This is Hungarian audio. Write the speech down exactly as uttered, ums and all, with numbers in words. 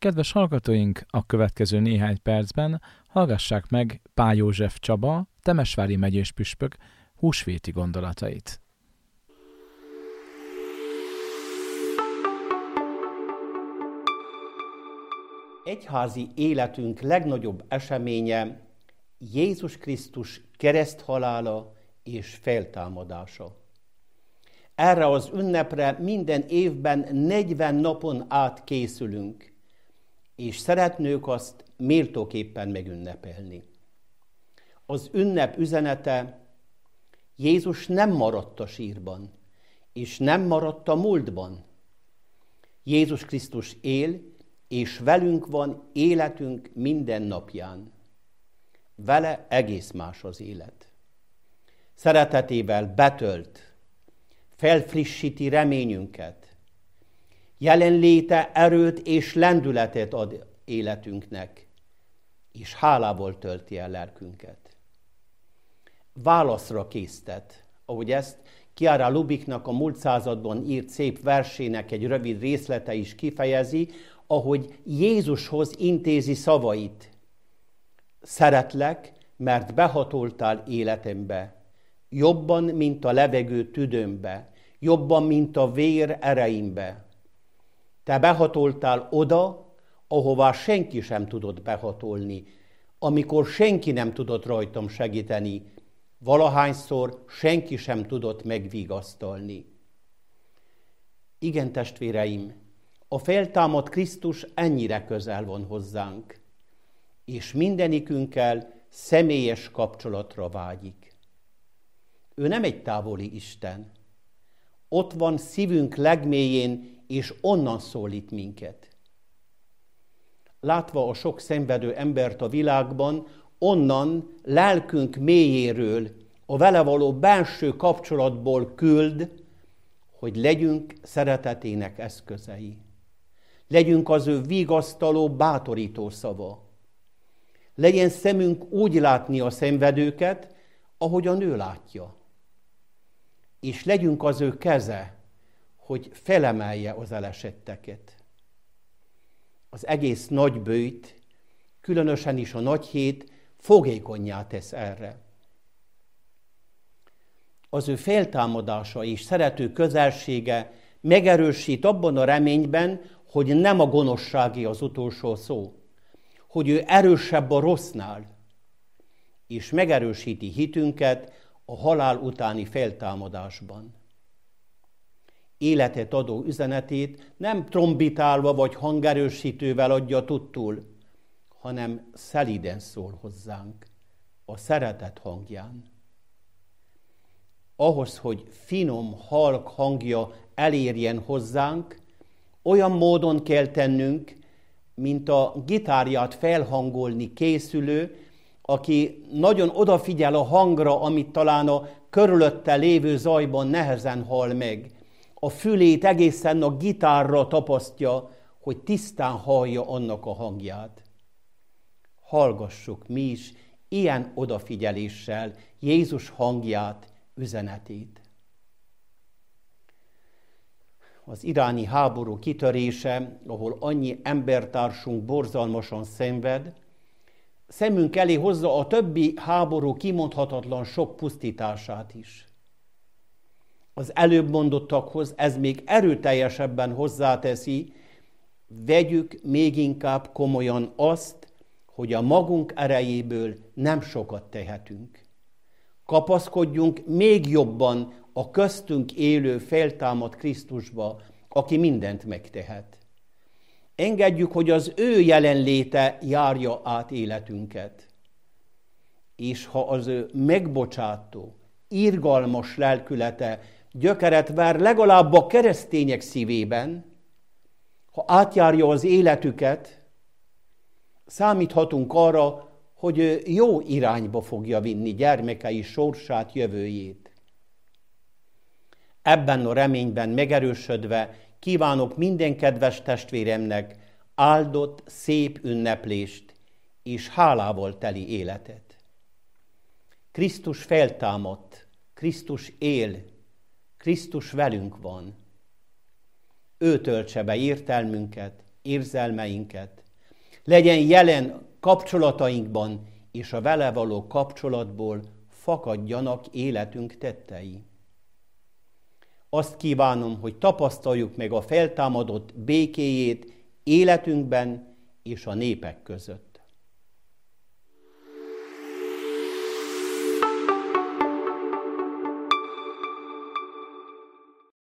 Kedves hallgatóink, a következő néhány percben hallgassák meg Pál József Csaba, temesvári megyés püspök húsvéti gondolatait. Egyházi életünk legnagyobb eseménye Jézus Krisztus kereszthalála és feltámadása. Erre az ünnepre minden évben negyven napon át készülünk, és szeretnünk azt méltóképpen megünnepelni. Az ünnep üzenete: Jézus nem maradt a sírban, és nem maradt a múltban. Jézus Krisztus él, és velünk van életünk minden napján. Vele egész más az élet. Szeretetével betölt, felfrissíti reményünket. Jelenléte erőt és lendületet ad életünknek, és hálával tölti el lelkünket. Válaszra késztet, ahogy ezt Chiara Lubiknak a múlt században írt szép versének egy rövid részlete is kifejezi, ahogy Jézushoz intézi szavait. Szeretlek, mert behatoltál életembe, jobban, mint a levegő tüdőmbe, jobban, mint a vér ereimbe. Te behatoltál oda, ahová senki sem tudott behatolni, amikor senki nem tudott rajtam segíteni, valahányszor senki sem tudott megvigasztalni. Igen, testvéreim, a feltámadt Krisztus ennyire közel van hozzánk, és mindenikünkkel személyes kapcsolatra vágyik. Ő nem egy távoli Isten. Ott van szívünk legmélyén, és onnan szólít minket. Látva a sok szenvedő embert a világban, onnan lelkünk mélyéről, a vele való belső kapcsolatból küld, hogy legyünk szeretetének eszközei. Legyünk az ő vigasztaló, bátorító szava. Legyen szemünk úgy látni a szenvedőket, ahogyan ő látja. És legyünk az ő keze, hogy felemelje az elesetteket. Az egész nagy bőjt, különösen is a nagy hét fogékonnyá tesz erre. Az ő feltámadása és szerető közelsége megerősít abban a reményben, hogy nem a gonoszságé az utolsó szó, hogy ő erősebb a rossznál, és megerősíti hitünket a halál utáni feltámadásban. Életet adó üzenetét nem trombitálva vagy hangerősítővel adja tudtul, hanem szelíden szól hozzánk, a szeretet hangján. Ahhoz, hogy finom, halk hangja elérjen hozzánk, olyan módon kell tennünk, mint a gitárját felhangolni készülő, aki nagyon odafigyel a hangra, amit talán a körülötte lévő zajban nehezen hall meg. A fülét egészen a gitárra tapasztja, hogy tisztán hallja annak a hangját. Hallgassuk mi is ilyen odafigyeléssel Jézus hangját, üzenetét. Az iráni háború kitörése, ahol annyi embertársunk borzalmasan szenved, szemünk elé hozza a többi háború kimondhatatlan sok pusztítását is. Az előbb mondottakhoz ez még erőteljesebben hozzáteszi, vegyük még inkább komolyan azt, hogy a magunk erejéből nem sokat tehetünk. Kapaszkodjunk még jobban a köztünk élő feltámadt Krisztusba, aki mindent megtehet. Engedjük, hogy az ő jelenléte járja át életünket. És ha az ő megbocsátó, irgalmas lelkülete gyökeret ver legalább a keresztények szívében, ha átjárja az életüket, számíthatunk arra, hogy ő jó irányba fogja vinni gyermekei sorsát, jövőjét. Ebben a reményben megerősödve kívánok minden kedves testvéremnek áldott, szép ünneplést és hálával teli életet. Krisztus feltámadt, Krisztus él, Krisztus velünk van. Ő töltse be értelmünket, érzelmeinket. Legyen jelen kapcsolatainkban, és a vele való kapcsolatból fakadjanak életünk tettei. Azt kívánom, hogy tapasztaljuk meg a feltámadott békéjét életünkben és a népek között.